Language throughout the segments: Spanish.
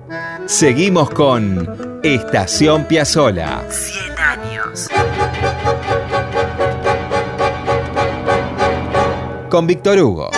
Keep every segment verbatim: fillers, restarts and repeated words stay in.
Seguimos con Estación Piazzolla. cien años. Con Víctor Hugo.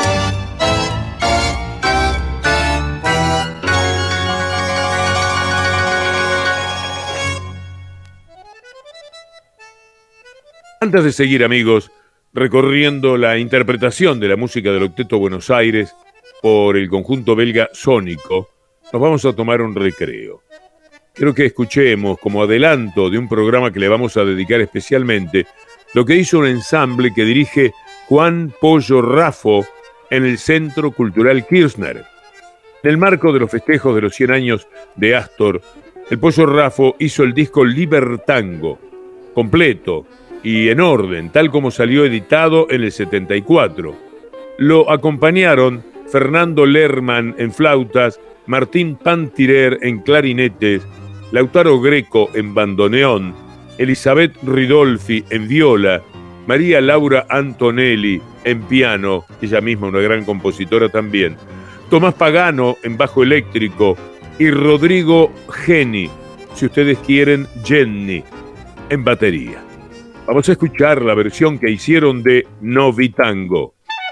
Antes de seguir, amigos, recorriendo la interpretación de la música del Octeto Buenos Aires por el conjunto belga Sónico, nos vamos a tomar un recreo. Quiero que escuchemos, como adelanto de un programa que le vamos a dedicar especialmente, lo que hizo un ensamble que dirige Juan Pollo Raffo en el Centro Cultural Kirchner. En el marco de los festejos de los cien años de Astor, el Pollo Raffo hizo el disco Libertango, completo y en orden, tal como salió editado en el setenta y cuatro. Lo acompañaron Fernando Lerman en flautas, Martín Pantirer en clarinetes, Lautaro Greco en bandoneón, Elizabeth Ridolfi en viola, María Laura Antonelli en piano, ella misma una gran compositora también, Tomás Pagano en bajo eléctrico y Rodrigo Geni, si ustedes quieren, Jenny, en batería. Vamos a escuchar la versión que hicieron de Novitango.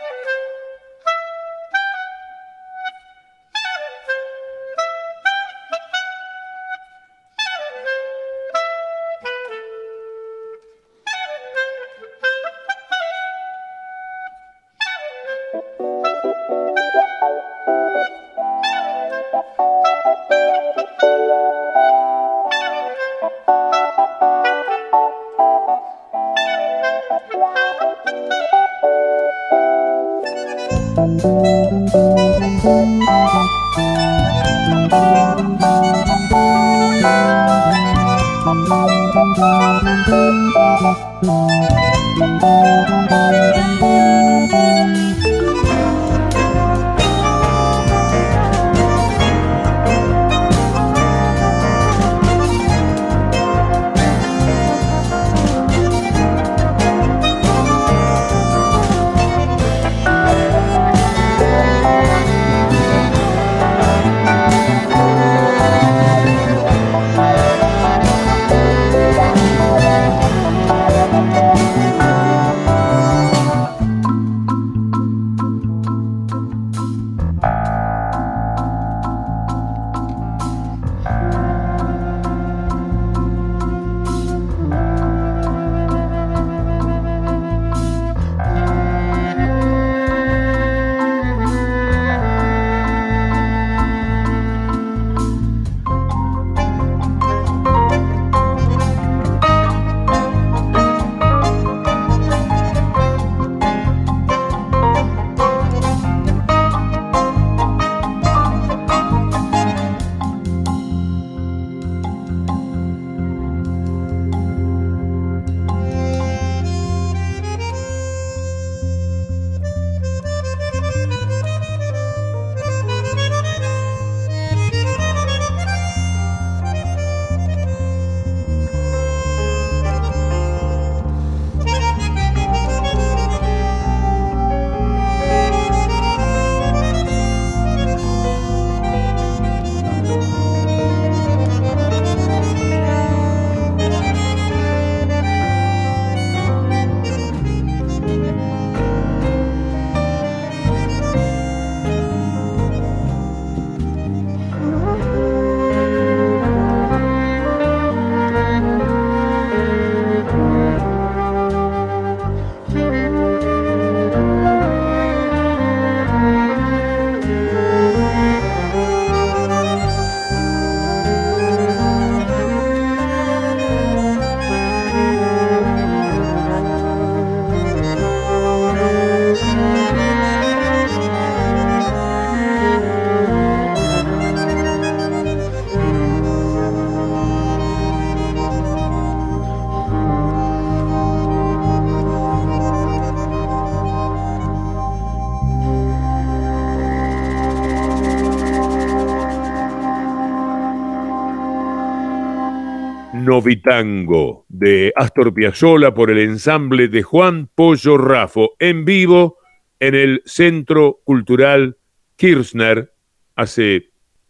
Novitango de Astor Piazzolla por el ensamble de Juan Pollo Raffo en vivo en el Centro Cultural Kirchner hace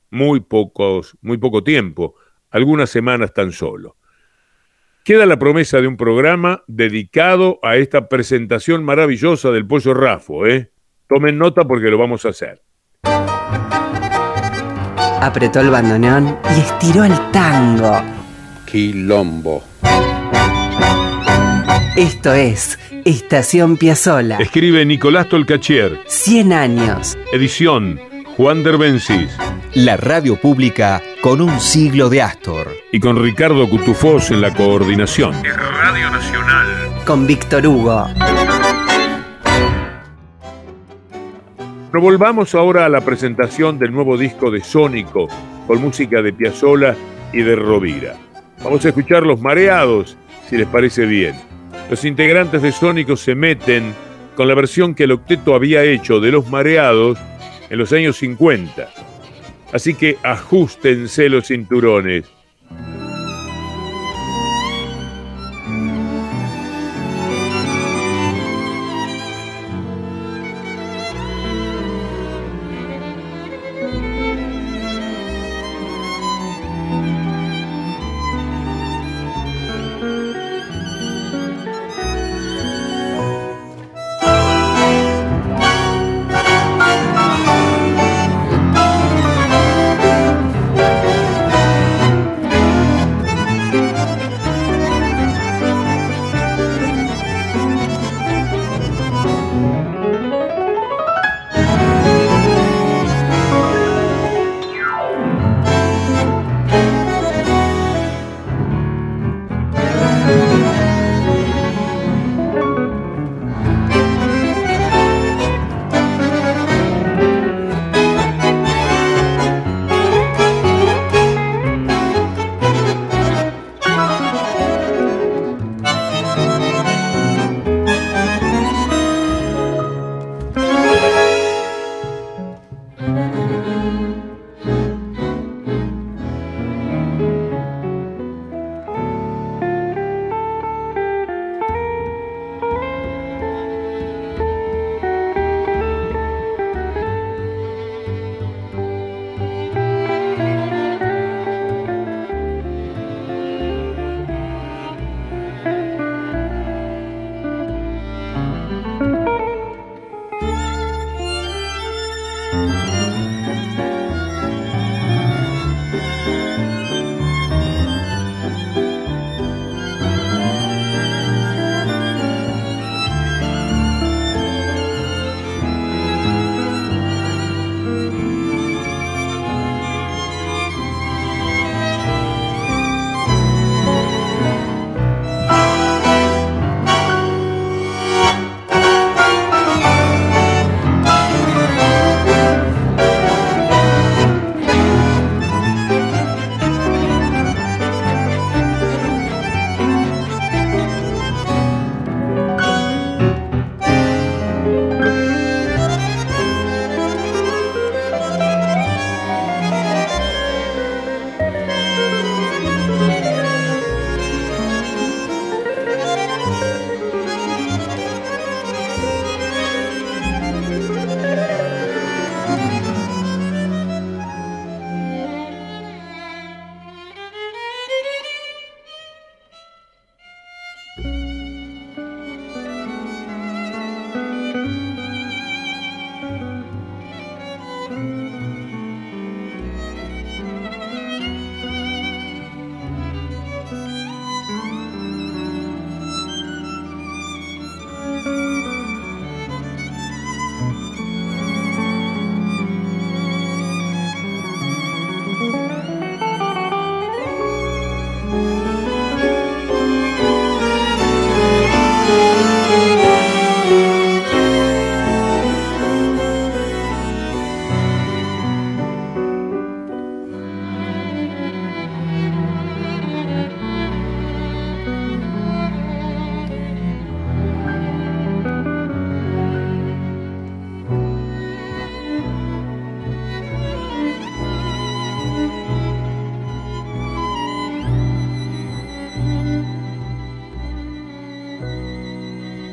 muy pocos, muy poco tiempo, algunas semanas tan solo. Queda la promesa de un programa dedicado a esta presentación maravillosa del Pollo Raffo, ¿eh? Tomen nota porque lo vamos a hacer. Apretó el bandoneón y estiró el tango. Quilombo. Esto es Estación Piazzolla. Escribe Nicolás Tolcachier. cien años. Edición Juan Derbencis. La radio pública con un siglo de Astor. Y con Ricardo Cutufós en la coordinación. Radio Nacional. Con Víctor Hugo. Pero volvamos ahora a la presentación del nuevo disco de Sónico, con música de Piazzolla y de Rovira. Vamos a escuchar Los Mareados, si les parece bien. Los integrantes de Sónico se meten con la versión que el octeto había hecho de Los Mareados en los años cincuenta. Así que ajustense los cinturones.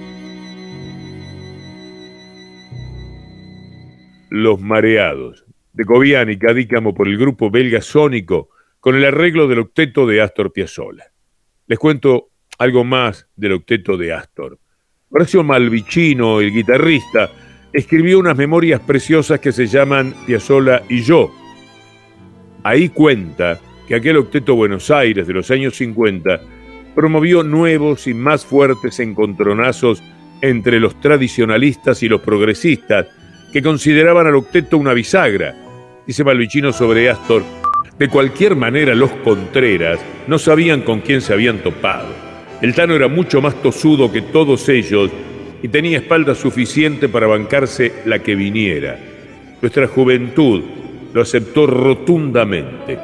Los Mareados, de Cobian y Cadícamo por el grupo belga Sónico, con el arreglo del octeto de Astor Piazzolla. Les cuento algo más del octeto de Astor. Horacio Malvicino, el guitarrista, escribió unas memorias preciosas que se llaman Piazzolla y yo. Ahí cuenta que aquel octeto Buenos Aires de los años cincuenta promovió nuevos y más fuertes encontronazos entre los tradicionalistas y los progresistas, que consideraban al octeto una bisagra. Dice Malvicino sobre Astor: de cualquier manera los Contreras no sabían con quién se habían topado. El Tano era mucho más tosudo que todos ellos y tenía espalda suficiente para bancarse la que viniera. Nuestra juventud lo aceptó rotundamente.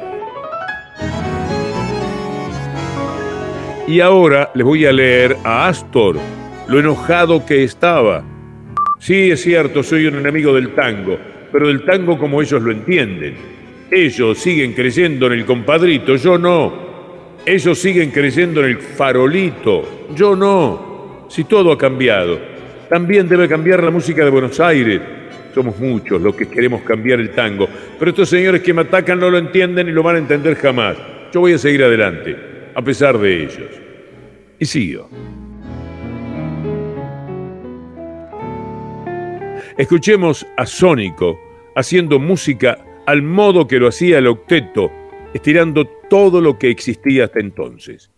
Y ahora les voy a leer a Astor lo enojado que estaba. Sí, es cierto, soy un enemigo del tango, pero del tango como ellos lo entienden. Ellos siguen creyendo en el compadrito, yo no. Ellos siguen creyendo en el farolito, yo no. Si todo ha cambiado, también debe cambiar la música de Buenos Aires. Somos muchos los que queremos cambiar el tango, pero estos señores que me atacan no lo entienden y lo van a entender jamás. Yo voy a seguir adelante, a pesar de ellos. Y sigo. Escuchemos a Sónico haciendo música al modo que lo hacía el octeto, estirando todo lo que existía hasta entonces.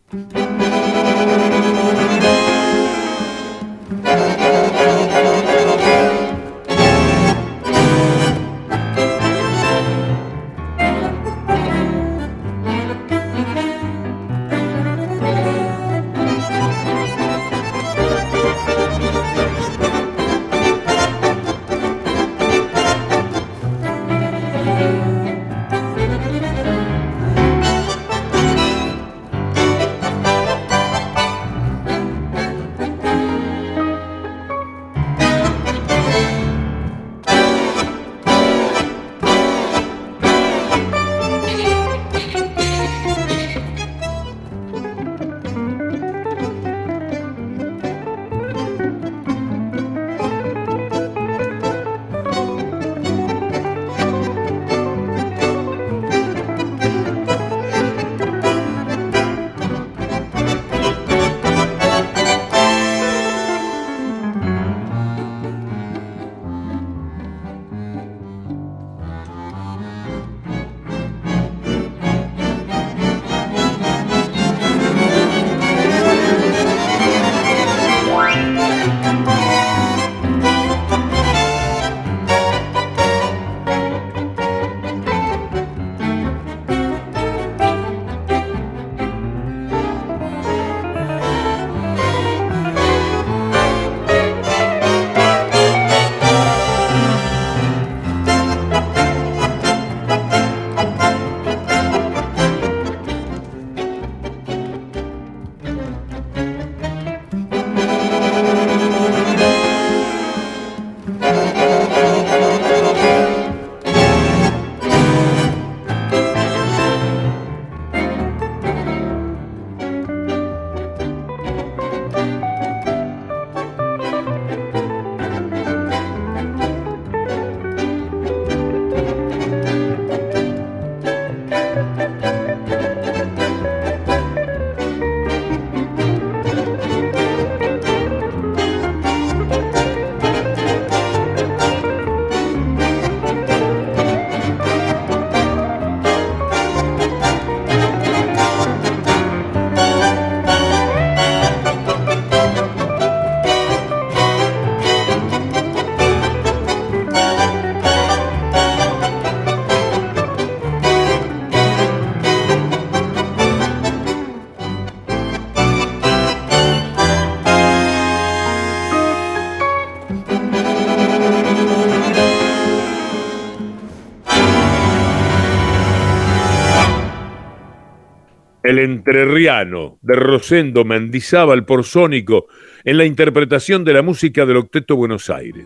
El entrerriano de Rosendo Mendizábal por Sónico en la interpretación de la música del octeto Buenos Aires.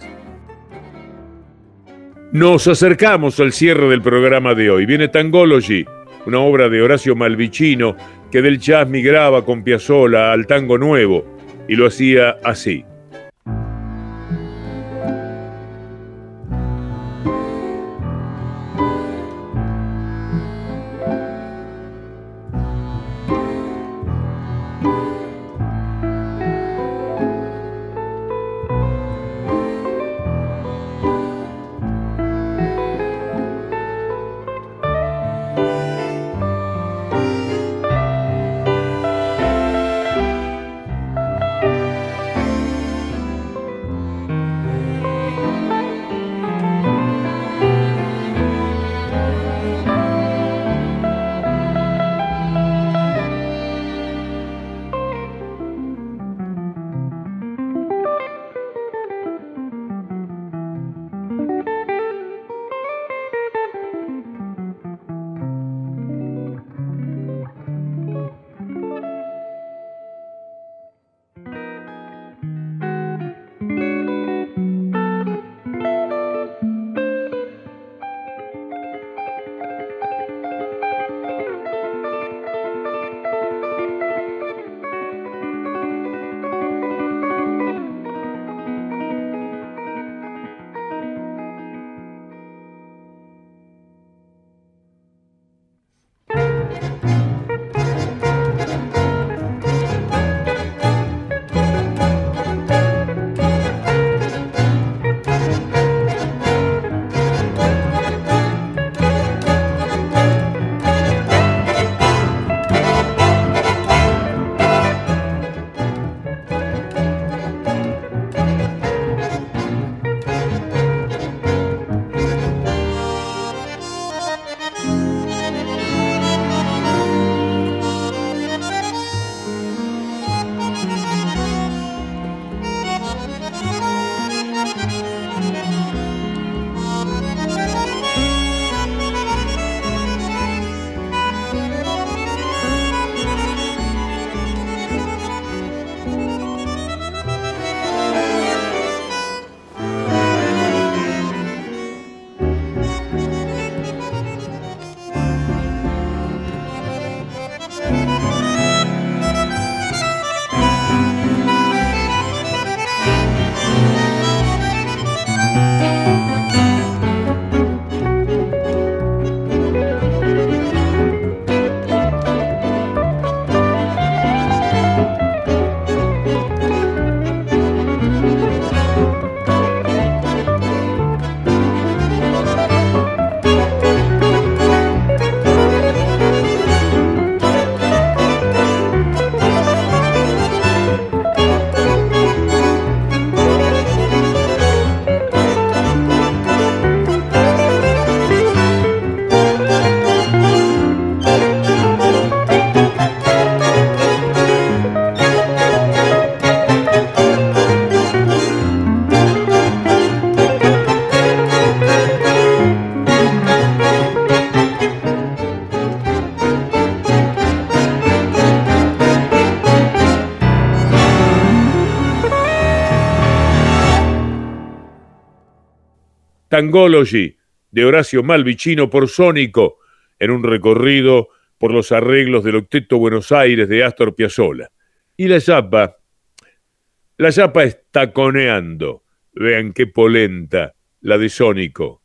Nos acercamos al cierre del programa de hoy. Viene Tangology, una obra de Horacio Malvicino que del jazz migraba con Piazzolla al tango nuevo y lo hacía así. Tangology de Horacio Malvicino por Sónico, en un recorrido por los arreglos del Octeto Buenos Aires de Astor Piazzolla. Y la yapa, la yapa es Taconeando. Vean qué polenta la de Sónico.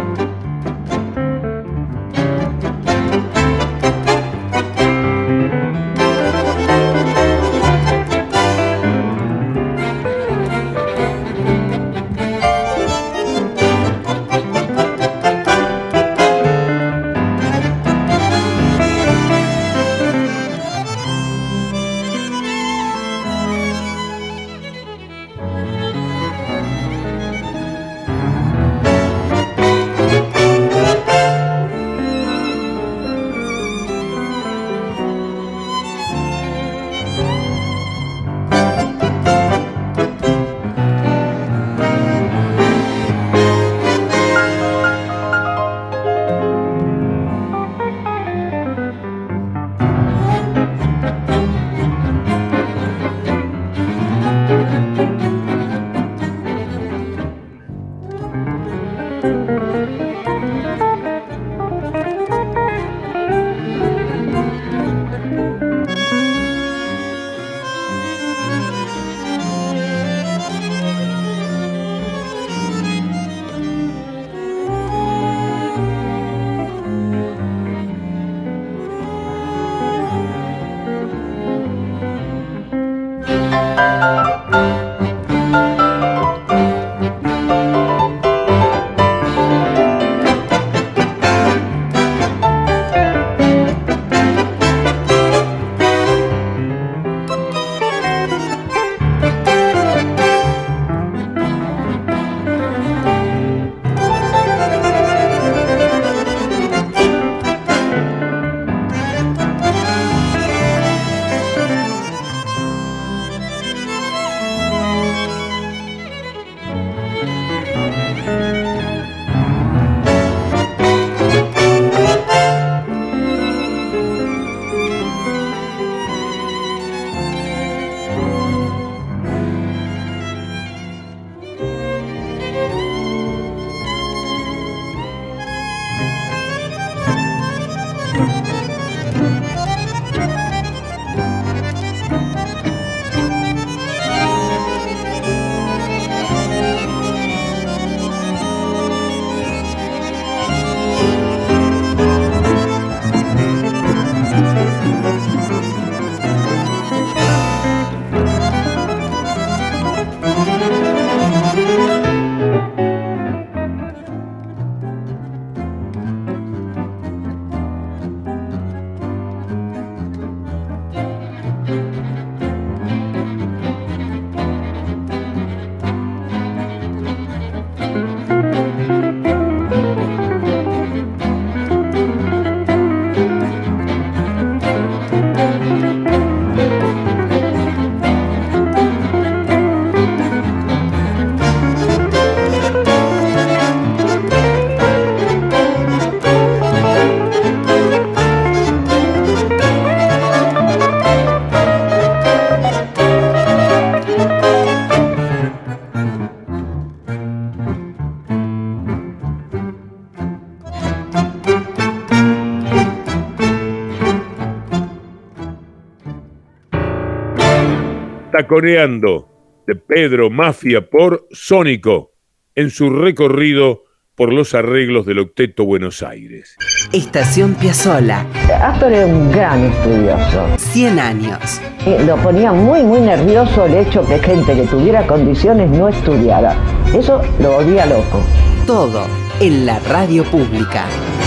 Taconeando de Pedro Mafia por Sónico en su recorrido por los arreglos del Octeto Buenos Aires. Estación Piazzolla. Astor era un gran estudioso. cien años. Eh, lo ponía muy, muy nervioso el hecho que gente que tuviera condiciones no estudiara. Eso lo volvía loco. Todo en la radio pública.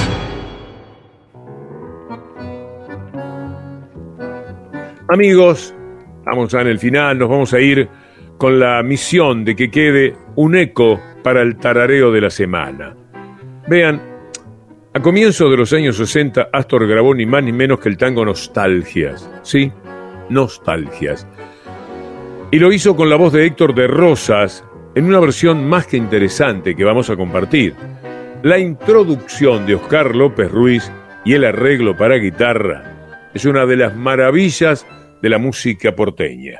Amigos, estamos ya en el final, nos vamos a ir con la misión de que quede un eco para el tarareo de la semana. Vean, a comienzos de los años sesenta, Astor grabó ni más ni menos que el tango Nostalgias, ¿sí? Nostalgias. Y lo hizo con la voz de Héctor de Rosas, en una versión más que interesante que vamos a compartir. La introducción de Oscar López Ruiz y el arreglo para guitarra es una de las maravillas de la música porteña.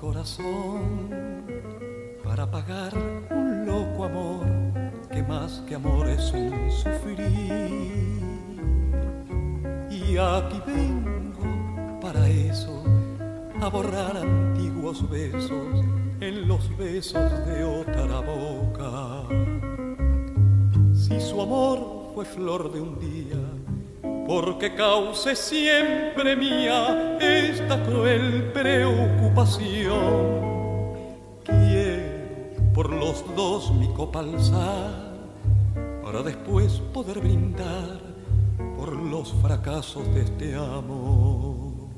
corazón para pagar un loco amor que más que amor es un sufrir. Y aquí vengo para eso, a borrar antiguos besos en los besos de otra boca. Si su amor fue flor de un día, porque cause siempre mía esta cruel preocupación. Quiero por los dos mi copa alzar, para después poder brindar por los fracasos de este amor.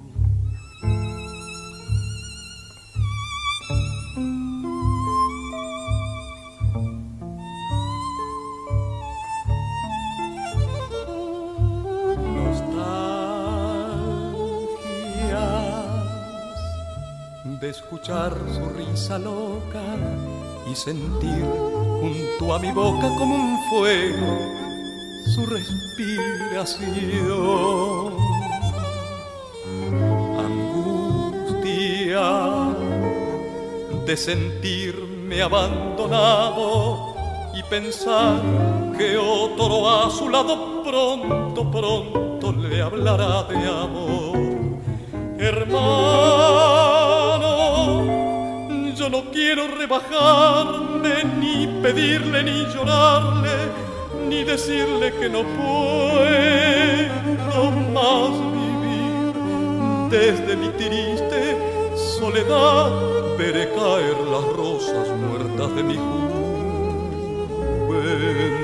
De escuchar su risa loca y sentir junto a mi boca como un fuego su respiración. Angustia de sentirme abandonado y pensar que otro a su lado pronto, pronto le hablará de amor. Hermano, yo no quiero rebajarme, ni pedirle, ni llorarle, ni decirle que no puedo más vivir. Desde mi triste soledad veré caer las rosas muertas de mi juventud.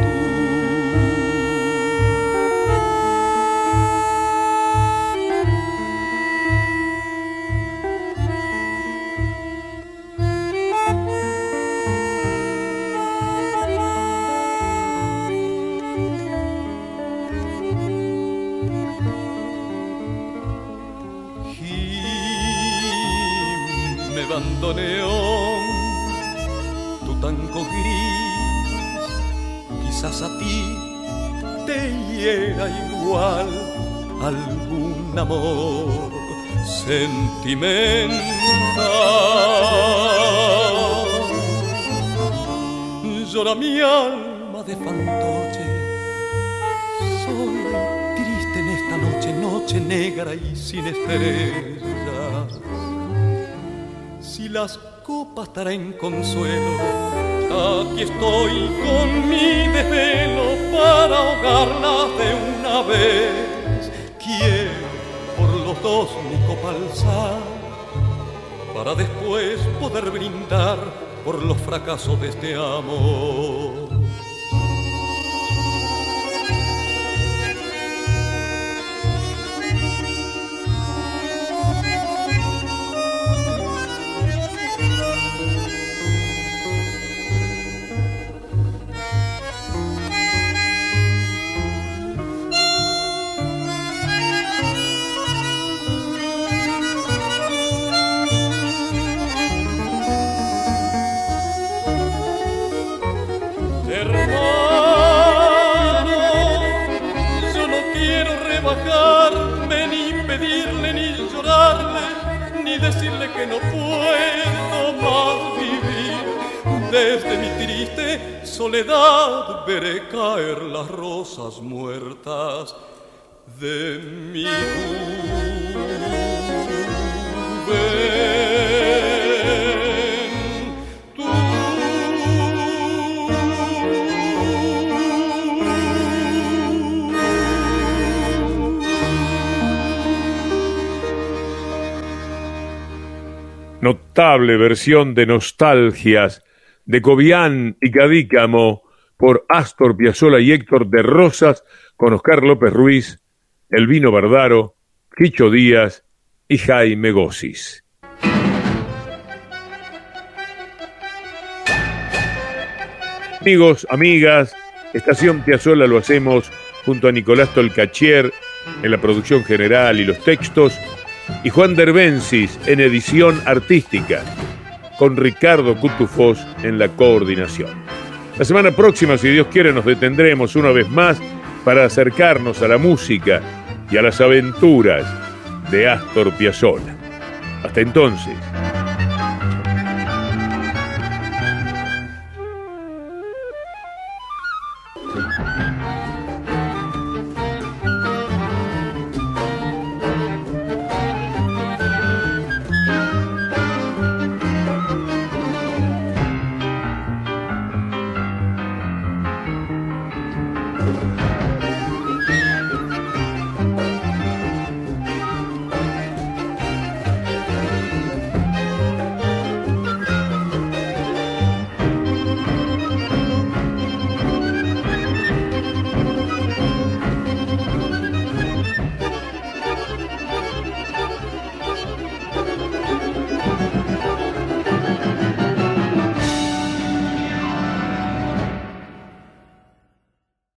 Bandoneón, tu tango gris, quizás a ti te hiera igual algún amor sentimental. Llora mi alma de fantoche, sola, triste en esta noche, noche negra y sin estrellas. Si las copas traen consuelo, aquí estoy con mi desvelo para ahogarlas de una vez. Quiero por los dos mi copa alzar, para después poder brindar por los fracasos de este amor. Decirle que no puedo más vivir. Desde mi triste soledad veré caer las rosas muertas de mi juventud. Notable versión de Nostalgias de Cobián y Cadícamo por Astor Piazzolla y Héctor de Rosas, con Oscar López Ruiz, Elvino Bardaro, Quicho Díaz y Jaime Gossis. Amigos, amigas, Estación Piazzolla lo hacemos junto a Nicolás Tolcachier en la producción general y los textos, y Juan Derbencis en edición artística, con Ricardo Cutufós en la coordinación. La semana próxima, si Dios quiere, nos detendremos una vez más para acercarnos a la música y a las aventuras de Astor Piazzolla. Hasta entonces.